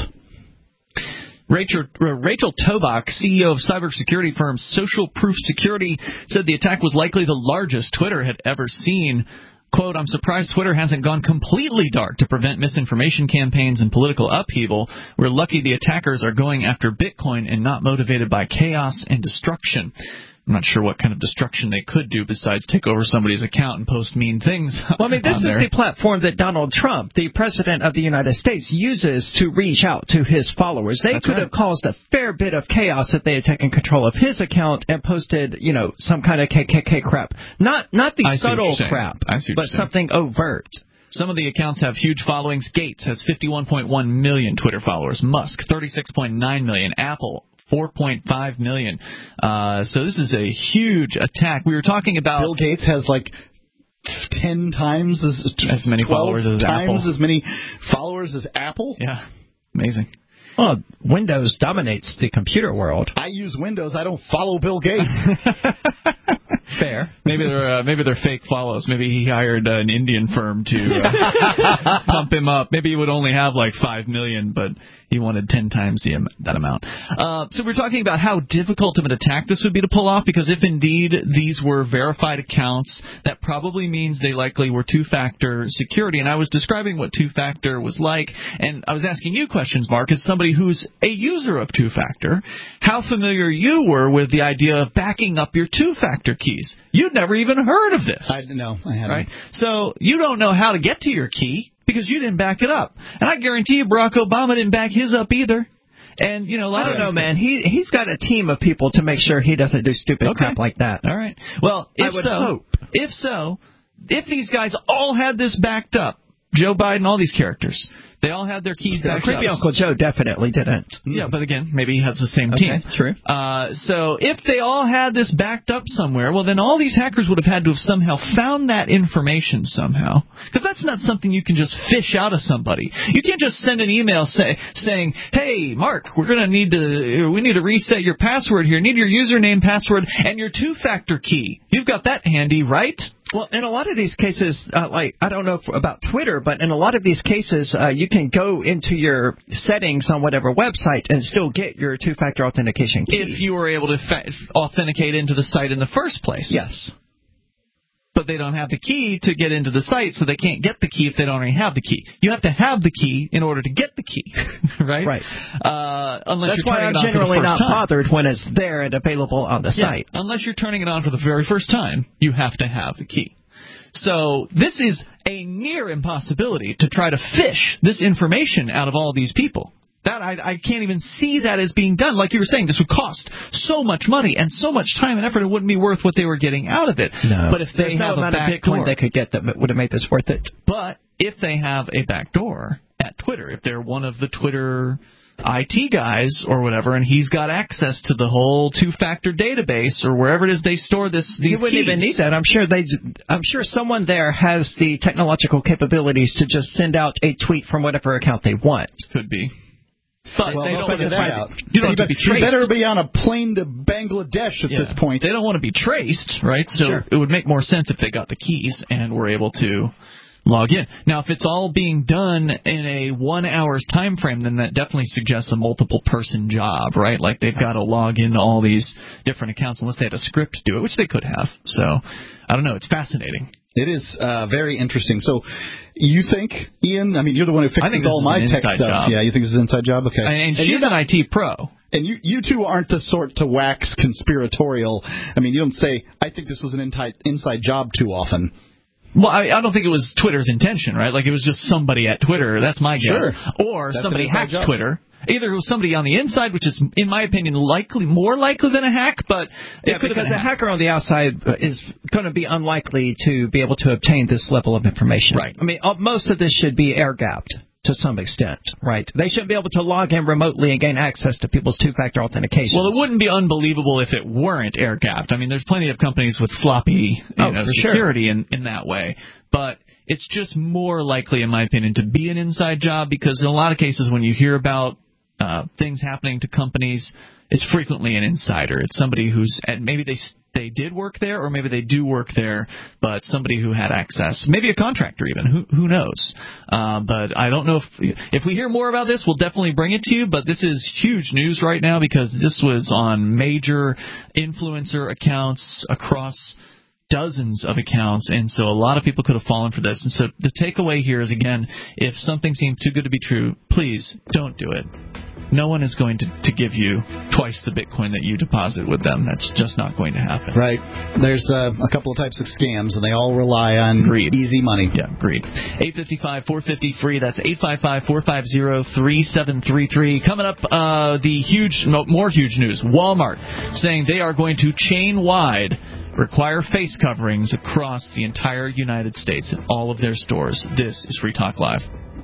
Rachel, Rachel Tobach, C E O of cybersecurity firm Social Proof Security, said the attack was likely the largest Twitter had ever seen. Quote, I'm surprised Twitter hasn't gone completely dark to prevent misinformation campaigns and political upheaval. We're lucky the attackers are going after Bitcoin and not motivated by chaos and destruction. I'm not sure what kind of destruction they could do besides take over somebody's account and post mean things. Well, I mean, this is there. the platform that Donald Trump, the president of the United States, uses to reach out to his followers. They That's could right. have caused a fair bit of chaos if they had taken control of his account and posted, you know, some kind of K K K crap. Not not the I subtle crap, but something overt. Some of the accounts have huge followings. Gates has fifty-one point one million Twitter followers. Musk, thirty-six point nine million. Apple, four point five million. Uh, so this is a huge attack. We were talking about... Bill Gates has like ten times as, as many followers as times Apple. as many followers as Apple? Yeah, amazing. Well, Windows dominates the computer world. I use Windows. I don't follow Bill Gates. Fair. Maybe they're uh, maybe they're fake follows. Maybe he hired uh, an Indian firm to uh, pump him up. Maybe he would only have like five million, but he wanted ten times the, that amount. Uh, so we're talking about how difficult of an attack this would be to pull off, because if indeed these were verified accounts, that probably means they likely were two-factor security. And I was describing what two-factor was like, and I was asking you questions, Mark, as somebody who's a user of two-factor, how familiar you were with the idea of backing up your two-factor keys. You'd never even heard of this. I no, I hadn't. Right? So you don't know how to get to your key because you didn't back it up. And I guarantee you Barack Obama didn't back his up either. And, you know, a lot I of don't know, man. He, he's got a team of people to make sure he doesn't do stupid okay. crap like that. All right. Well, if I would so, hope. if so, if these guys all had this backed up, Joe Biden, all these characters, they all had their keys backed Creepy up. Uncle Joe definitely didn't. Yeah, but again, maybe he has the same okay, team. True. Uh, so if they all had this backed up somewhere, well, then all these hackers would have had to have somehow found that information somehow. Because that's not something you can just fish out of somebody. You can't just send an email say, saying, hey, Mark, we're going to need to, we need to reset your password here. Need your username, password, and your two-factor key. You've got that handy, right? Well, in a lot of these cases, uh, like, I don't know if, about Twitter, but in a lot of these cases, uh, you can go into your settings on whatever website and still get your two-factor authentication key. If you were able to fa- authenticate into the site in the first place. Yes. But they don't have the key to get into the site, so they can't get the key if they don't already have the key. You have to have the key in order to get the key, right? Right. Uh, unless That's you're why turning I'm it on generally for the first not time. bothered when it's there and available on the Yeah, site. unless you're turning it on for the very first time, you have to have the key. So this is a near impossibility to try to fish this information out of all these people. That I, I can't even see that as being done. Like you were saying, this would cost so much money and so much time and effort. It wouldn't be worth what they were getting out of it. No. But if they There's have no a amount back of Bitcoin door, they could get that would have made this worth it. But if they have a back door at Twitter, if they're one of the Twitter I T guys or whatever, and he's got access to the whole two-factor database or wherever it is they store this, these he wouldn't keys. even need that. I'm sure they. I'm sure someone there has the technological capabilities to just send out a tweet from whatever account they want. Could be. But well, they don't figure that out. You don't have to be traced. You better be on a plane to Bangladesh at yeah. this point. They don't want to be traced, right? So sure. it would make more sense if they got the keys and were able to log in. Now, if it's all being done in a one hour's time frame, then that definitely suggests a multiple person job, right? Like they've got to log into all these different accounts unless they had a script to do it, which they could have. So I don't know. It's fascinating. It is uh, very interesting. So you think, Ian, I mean, you're the one who fixes all my tech stuff. Job. Yeah, you think this is an inside job? Okay. And, and she's an I T pro. And you, you two aren't the sort to wax conspiratorial. I mean, you don't say, I think this was an inside, inside job too often. Well, I, I don't think it was Twitter's intention, right? Like, it was just somebody at Twitter. That's my guess. Sure. Or That's somebody hacked job. Twitter. Either it was somebody on the inside, which is, in my opinion, likely more likely than a hack, but it yeah, could have because been a hacker on the outside is going to be unlikely to be able to obtain this level of information. Right. I mean, most of this should be air-gapped to some extent, right? They shouldn't be able to log in remotely and gain access to people's two-factor authentication. Well, it wouldn't be unbelievable if it weren't air-gapped. I mean, there's plenty of companies with sloppy you oh, know, for security sure. in, in that way. But it's just more likely, in my opinion, to be an inside job because in a lot of cases when you hear about uh, things happening to companies, it's frequently an insider. It's somebody who's – maybe they they did work there or maybe they do work there, but somebody who had access. Maybe a contractor even. Who who knows? Uh, but I don't know if – if we hear more about this, we'll definitely bring it to you. But this is huge news right now because this was on major influencer accounts across – dozens of accounts, and so a lot of people could have fallen for this. And so the takeaway here is, again, if something seems too good to be true, please don't do it. No one is going to, to give you twice the Bitcoin that you deposit with them. That's just not going to happen. Right. There's uh, a couple of types of scams, and they all rely on greed. Easy money. Yeah, greed. eight five five, four five zero, free. That's eight five five, four five zero, three seven three three. Coming up, uh, the huge, no, more huge news. Walmart saying they are going to chain-wide require face coverings across the entire United States in all of their stores. This is Free Talk Live.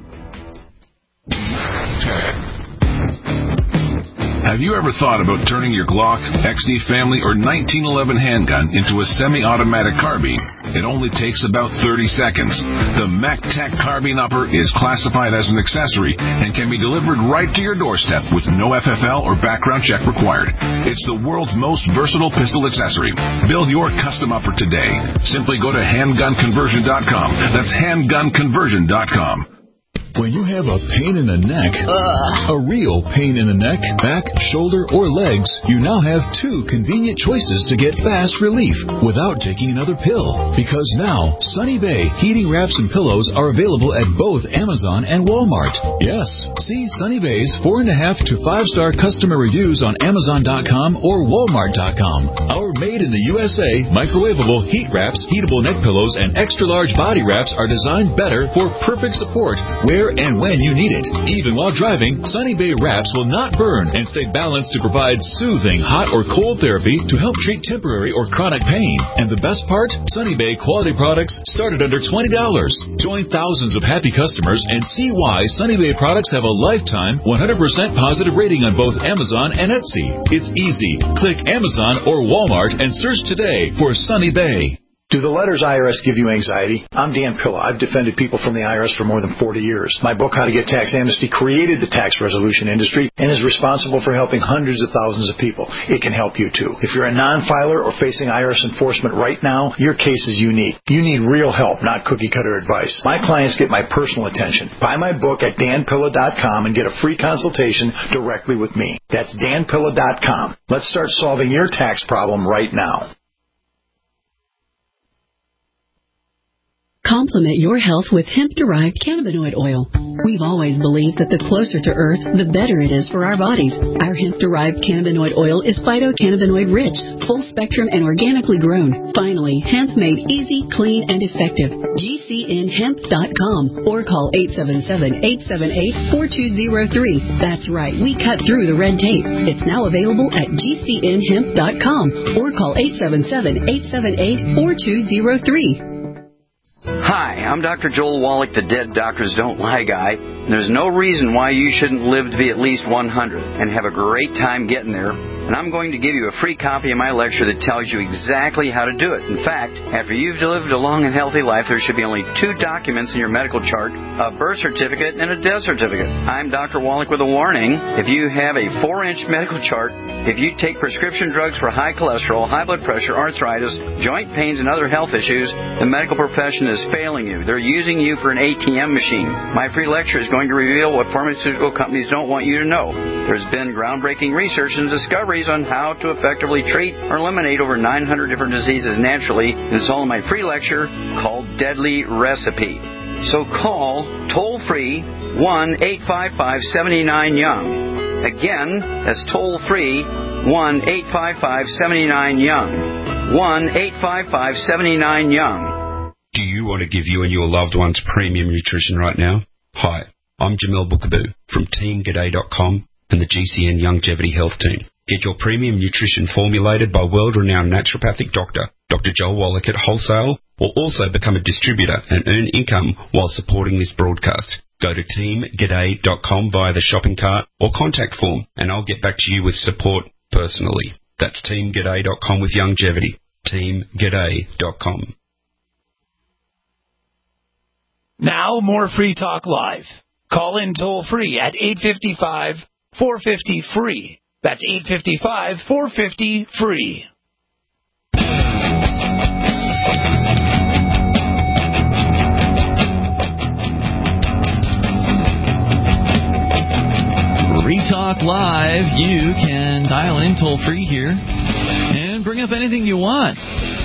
Have you ever thought about turning your Glock, X D Family, or nineteen eleven handgun into a semi-automatic carbine? It only takes about thirty seconds. The MacTac Carbine Upper is classified as an accessory and can be delivered right to your doorstep with no F F L or background check required. It's the world's most versatile pistol accessory. Build your custom upper today. Simply go to handgun conversion dot com. That's handgun conversion dot com. When you have a pain in the neck, Ugh. a real pain in the neck, back, shoulder, or legs, you now have two convenient choices to get fast relief without taking another pill. Because now, Sunny Bay heating wraps and pillows are available at both Amazon and Walmart. Yes, see Sunny Bay's four and a half to five star customer reviews on Amazon dot com or Walmart dot com. Our made in the U S A microwavable heat wraps, heatable neck pillows, and extra large body wraps are designed better for perfect support where and when you need it. Even while driving, Sunny Bay wraps will not burn and stay balanced to provide soothing hot or cold therapy to help treat temporary or chronic pain. And the best part? Sunny Bay quality products start at under twenty dollars. Join thousands of happy customers and see why Sunny Bay products have a lifetime one hundred percent positive rating on both Amazon and Etsy. It's easy. Click Amazon or Walmart and search today for Sunny Bay. Do the letters I R S give you anxiety? I'm Dan Pilla. I've defended people from the I R S for more than forty years. My book, How to Get Tax Amnesty, created the tax resolution industry and is responsible for helping hundreds of thousands of people. It can help you, too. If you're a non-filer or facing I R S enforcement right now, your case is unique. You need real help, not cookie-cutter advice. My clients get my personal attention. Buy my book at dan pilla dot com and get a free consultation directly with me. That's dan pilla dot com. Let's start solving your tax problem right now. Complement your health with hemp-derived cannabinoid oil. We've always believed that the closer to Earth, the better it is for our bodies. Our hemp-derived cannabinoid oil is phytocannabinoid rich, full spectrum, and organically grown. Finally, hemp made easy, clean, and effective. G C N hemp dot com or call eight seven seven, eight seven eight, four two zero three. That's right, we cut through the red tape. It's now available at G C N hemp dot com or call eight seven seven, eight seven eight, four two zero three. Hi, I'm Doctor Joel Wallach, the Dead Doctors Don't Lie guy. There's no reason why you shouldn't live to be at least one hundred and have a great time getting there. And I'm going to give you a free copy of my lecture that tells you exactly how to do it. In fact, after you've lived a long and healthy life, there should be only two documents in your medical chart, a birth certificate and a death certificate. I'm Doctor Wallach with a warning. If you have a four-inch medical chart, if you take prescription drugs for high cholesterol, high blood pressure, arthritis, joint pains, and other health issues, the medical profession is failing you. They're using you for an A T M machine. My free lecture is going to reveal what pharmaceutical companies don't want you to know. There's been groundbreaking research and discoveries on how to effectively treat or eliminate over nine hundred different diseases naturally. And it's all in my free lecture called Deadly Recipe. So call toll-free one eight five five, seven nine, young. Again, that's toll-free one eight five five, seven nine, young. one eight five five, seven nine, young. Do you want to give you and your loved ones premium nutrition right now? Hi, I'm Jamel Bookaboo from team g'day dot com and the G C N Longevity Health Team. Get your premium nutrition formulated by world-renowned naturopathic doctor, Doctor Joel Wallach at wholesale, or also become a distributor and earn income while supporting this broadcast. Go to team g'day dot com via the shopping cart or contact form, and I'll get back to you with support personally. That's team g'day dot com with longevity. team g'day dot com. Now, more Free Talk Live. Call in toll-free at eight five five, four five zero, free. That's eight five five, four five zero, free. Free Talk Live. You can dial in toll-free here and bring up anything you want.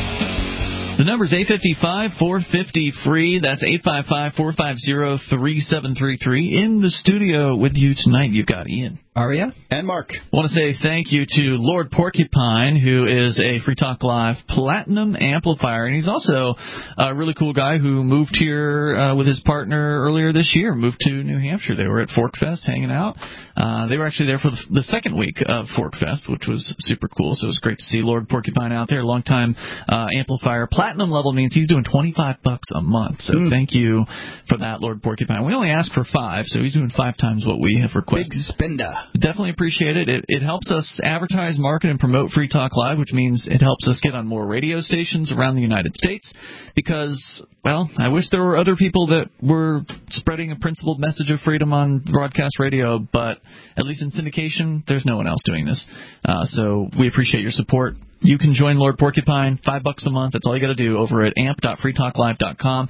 The number's eight five five, four five zero, free. That's eight five five, four five zero, three seven three three. In the studio with you tonight, you've got Ian. Aria? And Mark. I want to say thank you to Lord Porcupine, who is a Free Talk Live Platinum Amplifier. And he's also a really cool guy who moved here uh, with his partner earlier this year, moved to New Hampshire. They were at Fork Fest hanging out. Uh, they were actually there for the, the second week of Fork Fest, which was super cool. So it was great to see Lord Porcupine out there, longtime uh, amplifier. Platinum level means he's doing twenty-five bucks a month. So mm. thank you for that, Lord Porcupine. We only asked for five, so he's doing five times what we have requested. Big spender. Definitely appreciate it. it. It helps us advertise, market, and promote Free Talk Live, which means it helps us get on more radio stations around the United States because, well, I wish there were other people that were spreading a principled message of freedom on broadcast radio, but at least in syndication, there's no one else doing this. Uh, so we appreciate your support. You can join Lord Porcupine, five bucks a month. That's all you got to do over at amp dot free talk live dot com,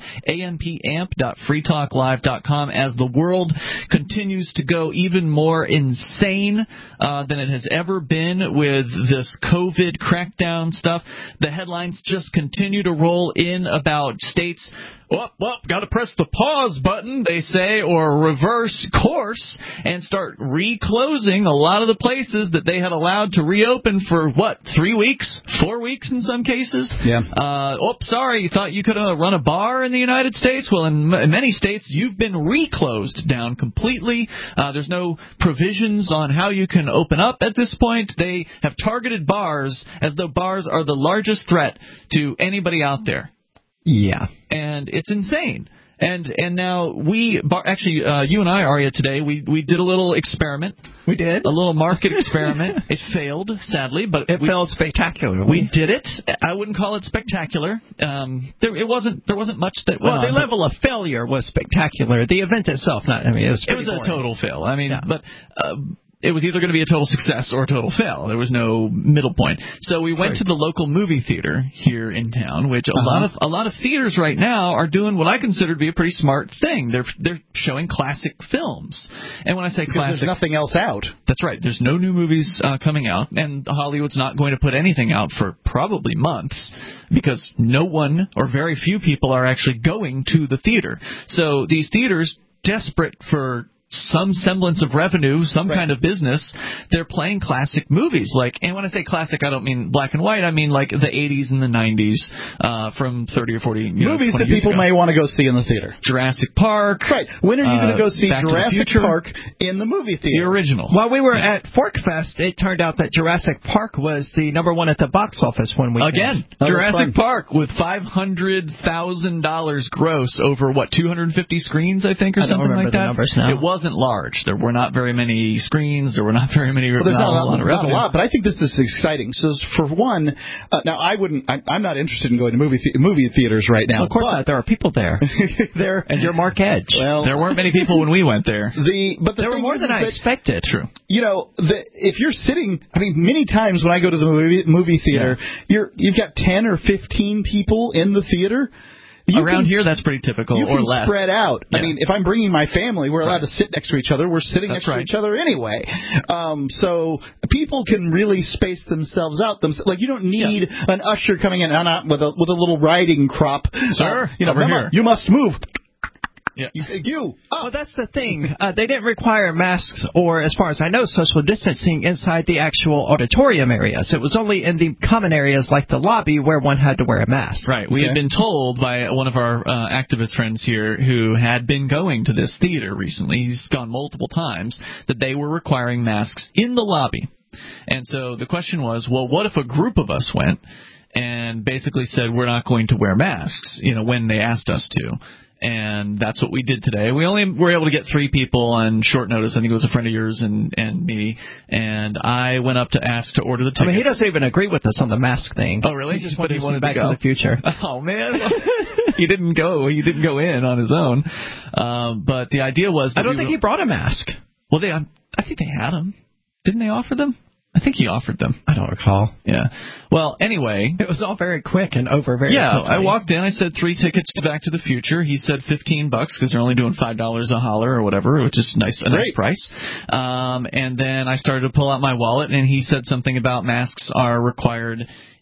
amp dot free talk live dot com. As the world continues to go even more insane uh, than it has ever been with this COVID crackdown stuff, the headlines just continue to roll in about states. Well, well, got to press the pause button, they say, or reverse course and start reclosing a lot of the places that they had allowed to reopen for, what, three weeks, four weeks in some cases? Yeah. Uh, oh, sorry, you thought you could uh, run a bar in the United States? Well, in, m- in many states, you've been reclosed down completely. Uh, there's no provisions on how you can open up at this point. They have targeted bars as though bars are the largest threat to anybody out there. Yeah. And it's insane. And and now we, actually, uh, you and I, Aria, today, we, we did a little experiment. We did? A little market experiment. It failed, sadly, but it we, failed spectacularly. We did it. I wouldn't call it spectacular. Um, there it wasn't. There wasn't much that went well, on. the level of failure was spectacular. The event itself, not. I mean, it was. It was boring. a total fail. I mean, yeah. but. Uh, it was either going to be a total success or a total fail. There was no middle point. So we went right. to the local movie theater here in town, which a uh-huh. lot of a lot of theaters right now are doing what I consider to be a pretty smart thing. They're they're showing classic films. And when I say because classic, there's nothing else out. That's right. There's no new movies uh, coming out, and Hollywood's not going to put anything out for probably months because no one or very few people are actually going to the theater. So these theaters, desperate for some semblance of revenue, some right. kind of business, they're playing classic movies. Like, and when I say classic, I don't mean black and white. I mean like the eighties and the nineties, uh, from thirty or forty you movies know, that people ago. may want to go see in the theater. Jurassic Park. Right. When are you uh, going to go see Back Jurassic to the Park in the movie theater? The original. While we were yeah. at Forkfest, it turned out that Jurassic Park was the number one at the box office one weekend. Again, oh, Jurassic Park with five hundred thousand dollars gross over what two hundred fifty screens, I think, or I don't something remember like the that. Numbers now. It wasn't large. There were not very many screens. There were not very many. Well, there's not, not, a lot of not revenue. a lot, but I think this is exciting. So, for one, uh, now I wouldn't. I, I'm not interested in going to movie th- movie theaters right now. Well, of course but not. There are people there. there and you're Mark Edge. Well, there weren't many people when we went there. The but the there were more is than I that, expected. True. You know, the, if you're sitting, I mean, many times when I go to the movie movie theater, yeah. you're you've got ten or fifteen people in the theater. You Around can, here, that's pretty typical, you or can less. Spread out. Yeah. I mean, if I'm bringing my family, we're allowed right. to sit next to each other. We're sitting that's next right. to each other anyway. Um, so people can really space themselves out. Them like you don't need yeah. an usher coming in uh, with a with a little riding crop. Sir, uh, you know, over here. You must move. Yeah. You, you oh. Well, that's the thing. Uh, they didn't require masks or, as far as I know, social distancing inside the actual auditorium areas. It was only in the common areas like the lobby where one had to wear a mask. Right. We okay. had been told by one of our uh, activist friends here who had been going to this theater recently, he's gone multiple times, that they were requiring masks in the lobby. And so the question was, well, what if a group of us went and basically said we're not going to wear masks, you know, when they asked us to? And that's what we did today. We only were able to get three people on short notice. I think it was a friend of yours and, and me. And I went up to ask to order the tickets. I mean, he doesn't even agree with us on the mask thing. Oh, really? He just but wanted he wanted Back to go. to the Future. Oh, man. he didn't go. He didn't go in on his own. Um, but the idea was that I don't we think were, he brought a mask. Well, they. I think they had them. Didn't they offer them? I think he offered them. I don't recall. Yeah. Well, anyway. It was all very quick and over very yeah, quickly. I walked in. I said three tickets to Back to the Future. He said fifteen bucks because they're only doing five dollars a holler or whatever, which is nice, a Great. nice price. Um, and then I started to pull out my wallet, and he said something about masks are required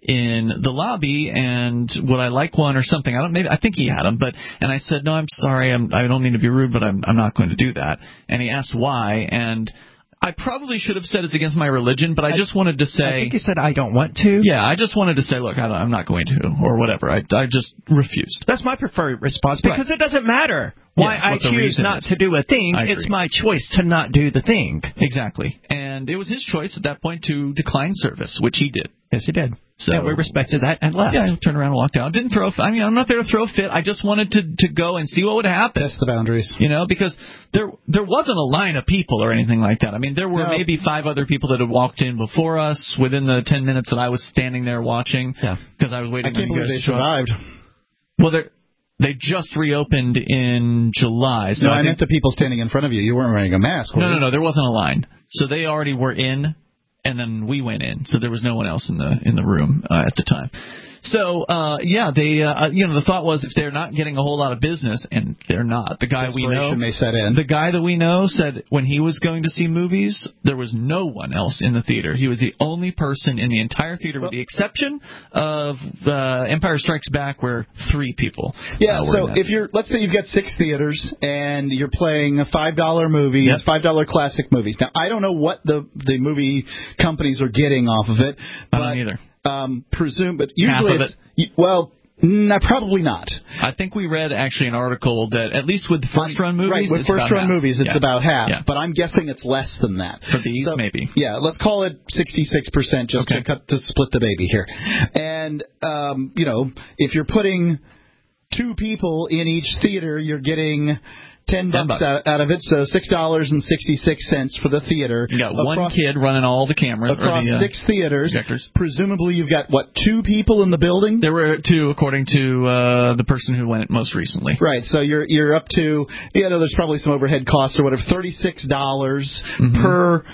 in the lobby, and would I like one or something? I don't. Maybe I think he had them, but and I said no, I'm sorry. I'm, I don't mean to be rude, but I'm I'm not going to do that. And he asked why, and I probably should have said it's against my religion, but I, I just wanted to say... I think you said I don't want to. Yeah, I just wanted to say, look, I don't, I'm not going to, or whatever. I, I just refused. That's my preferred response, because right. it doesn't matter why yeah, I choose not is. to do a thing. It's my choice to not do the thing. Exactly. And it was his choice at that point to decline service, which he did. Yes, he did. So and we respected that and left. Yeah, I turned around and walked out. Didn't throw a fit. I mean, I'm not there to throw a fit. I just wanted to, to go and see what would happen. Test the boundaries. You know, because there there wasn't a line of people or anything like that. I mean, there were no. maybe five other people that had walked in before us within the ten minutes that I was standing there watching. Yeah. Because I was waiting I can't for you believe guys they to show up. survived. Well, they're... They just reopened in July. So no, I, I meant the people standing in front of you. You weren't wearing a mask, were No, you? no, no. There wasn't a line. So they already were in, and then we went in. So there was no one else in the in the room uh, at the time. So, uh, yeah, they, uh, you know, the thought was if they're not getting a whole lot of business, and they're not. The guy we know, may set in. the guy that we know said when he was going to see movies, there was no one else in the theater. He was the only person in the entire theater, with the exception of uh, Empire Strikes Back, where three people. Yeah. Uh, were so in that if you're, let's say you've got six theaters and you're playing five dollar movies, yep. five dollar classic movies. Now I don't know what the the movie companies are getting off of it, but I don't either. Um, presume, but usually Half of it's it. well, no, probably not. I think we read actually an article that at least with first run movies, right? With it's first about run half. movies, it's yeah. about half. Yeah. But I'm guessing it's less than that for these, so, maybe. Yeah, let's call it sixty-six percent just okay. to cut to split the baby here. And um, you know, if you're putting two people in each theater, you're getting Ten bucks, bucks. Out, out of it, so six dollars and sixty-six cents for the theater. You got across, one kid running all the cameras across the, uh, six theaters. Projectors. Presumably, you've got what two people in the building? There were two, according to uh, the person who went most recently. Right, so you're you're up to yeah. No, there's probably some overhead costs or whatever. Thirty-six dollars mm-hmm. per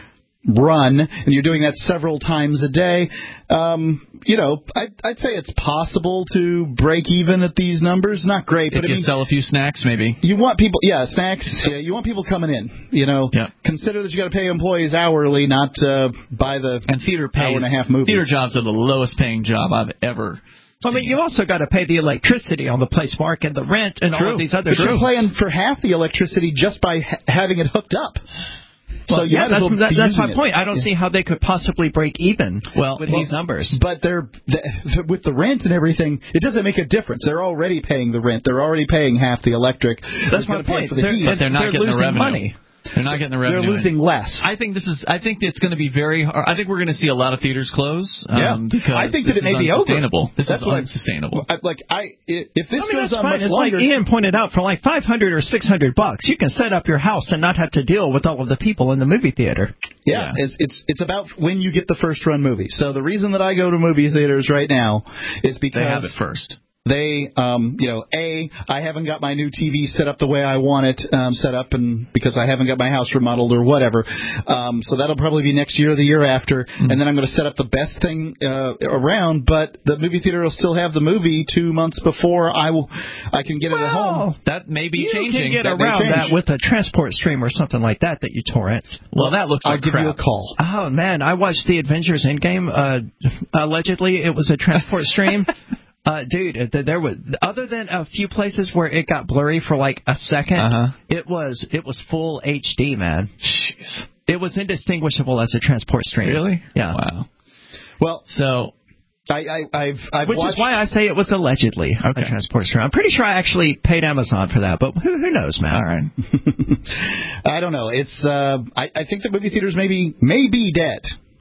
run, and you're doing that several times a day, um, you know, I'd, I'd say it's possible to break even at these numbers. Not great, if but I you mean, sell a few snacks, maybe. You want people, yeah, snacks. Yeah, you want people coming in. You know, yeah. Consider that you got to pay employees hourly, not uh, by the and theater pays, hour and a half movie. Theater jobs are the lowest paying job I've ever. I mean, you also got to pay the electricity on the place, Mark, and the rent and True. all of these other But things. you're paying for half the electricity just by ha- having it hooked up. Well, so you yeah, might as that's, well that, be that's my using point. it. I don't yeah. see how they could possibly break even well, with well, these numbers. But they're the, with the rent and everything, it doesn't make a difference. They're already paying the rent. They're already paying half the electric. That's they're my point. For the they're, heat. But they're not they're getting losing the revenue. money. They're not getting the revenue. They're losing less. I think this is. I think it's going to be very hard. I think we're going to see a lot of theaters close. Um, Yeah. because I think that it may be over. This That's is what unsustainable. I, like I, if this I mean, goes that's on fine. much It's longer, like Ian pointed out, for like five hundred or six hundred bucks, you can set up your house and not have to deal with all of the people in the movie theater. Yeah, yeah, it's it's it's about when you get the first run movie. So the reason that I go to movie theaters right now is because they have it first. They, um, you know, A, I haven't got my new T V set up the way I want it um, set up, and because I haven't got my house remodeled or whatever. Um, so that'll probably be next year or the year after, mm-hmm. and then I'm going to set up the best thing uh, around. But the movie theater will still have the movie two months before I will, I can get well, it at home. That may be you changing. You can get that around that with a transport stream or something like that that you torrent. Well, that looks like I'll give crap. you a call. Oh man, I watched the Avengers Endgame. Uh, allegedly, it was a transport stream. Uh, dude, there was other than a few places where it got blurry for like a second, uh-huh. it was it was full H D, man. Jeez. It was indistinguishable as a transport stream. Really? Yeah. Wow. Well, so I, I I've I've which watched... is why I say it was allegedly okay. a transport stream. I'm pretty sure I actually paid Amazon for that, but who who knows, man? All right. I don't know. It's uh, I I think the movie theaters maybe may be dead.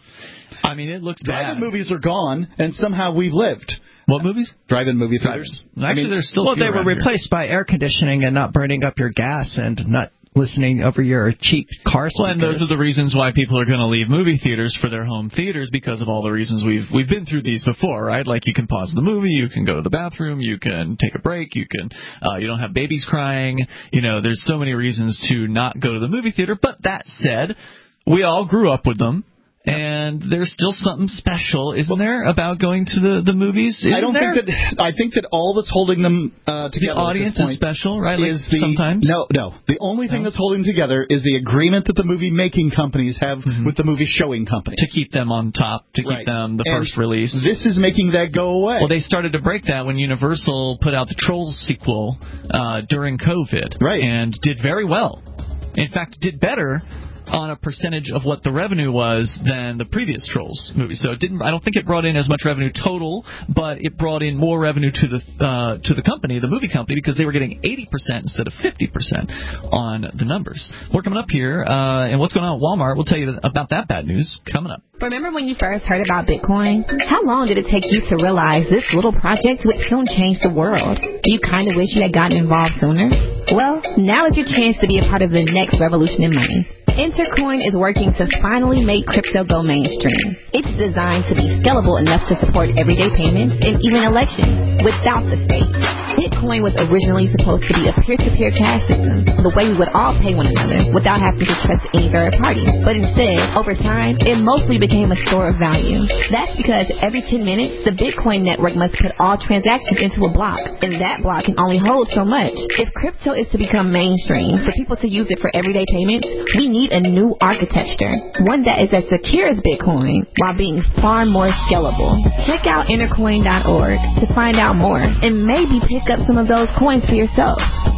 I mean, it looks bad. Drive-in movies are gone, and somehow we've lived. What movies? Drive-in movie theaters. Actually, I mean, there's still. Well, they were replaced here. by air conditioning and not burning up your gas and not listening over your cheap car speakers. Well, and those are the reasons why people are going to leave movie theaters for their home theaters, because of all the reasons we've we've been through these before, right? Like you can pause the movie, you can go to the bathroom, you can take a break, you can uh, you don't have babies crying. You know, there's so many reasons to not go to the movie theater. But that said, we all grew up with them. And there's still something special, isn't there, about going to the, the movies? Isn't I don't there? think that. I think that all that's holding them uh, together. The audience at this point is special, right? Like is the, sometimes. No, no. The only thing no. that's holding together is the agreement that the movie making companies have mm-hmm. with the movie showing companies to keep them on top, to right. keep them the and first release. This is making that go away. Well, they started to break that when Universal put out the Trolls sequel uh, during COVID, right? And did very well. In fact, did better on a percentage of what the revenue was than the previous Trolls movie. So it didn't. I don't think it brought in as much revenue total, but it brought in more revenue to the uh, to the company, the movie company, because they were getting eighty percent instead of fifty percent on the numbers. We're coming up here, uh, and what's going on at Walmart? We'll tell you about that bad news coming up. Remember when you first heard about Bitcoin? How long did it take you to realize this little project would soon change the world? You kind of wish you had gotten involved sooner? Well, now is your chance to be a part of the next revolution in money. Intercoin is working to finally make crypto go mainstream. It's designed to be scalable enough to support everyday payments and even elections without the state. Bitcoin was originally supposed to be a peer-to-peer cash system, the way we would all pay one another without having to trust any third party. But instead, over time, it mostly became a store of value. That's because every ten minutes, the Bitcoin network must put all transactions into a block, and that block can only hold so much. If crypto is to become mainstream, for people to use it for everyday payments, we need a new architecture, one that is as secure as Bitcoin while being far more scalable. Check out intercoin dot org to find out more and maybe pick up some of those coins for yourself.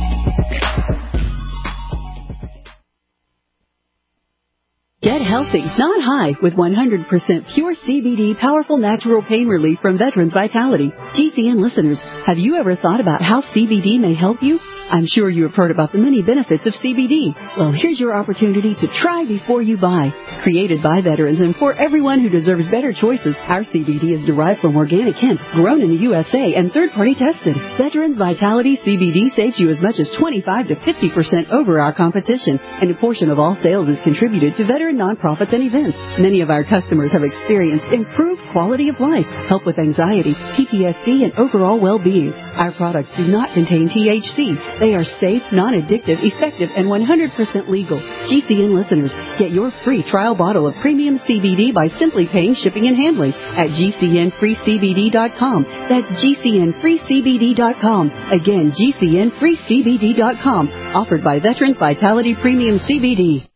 Get healthy, not high, with one hundred percent pure C B D powerful natural pain relief from Veterans Vitality. G C N listeners, have you ever thought about how C B D may help you? I'm sure you have heard about the many benefits of C B D. Well, here's your opportunity to try before you buy. Created by veterans and for everyone who deserves better choices, our C B D is derived from organic hemp, grown in the U S A and third-party tested. Veterans Vitality C B D saves you as much as twenty-five to fifty percent over our competition, and a portion of all sales is contributed to veteran nonprofits and events. Many of our customers have experienced improved quality of life, help with anxiety, P T S D, and overall well-being. Our products do not contain T H C. They are safe, non-addictive, effective, and one hundred percent legal. G C N listeners, get your free trial bottle of premium C B D by simply paying shipping and handling at G C N free C B D dot com. That's G C N free C B D dot com. Again, G C N free C B D dot com. Offered by Veterans Vitality Premium C B D.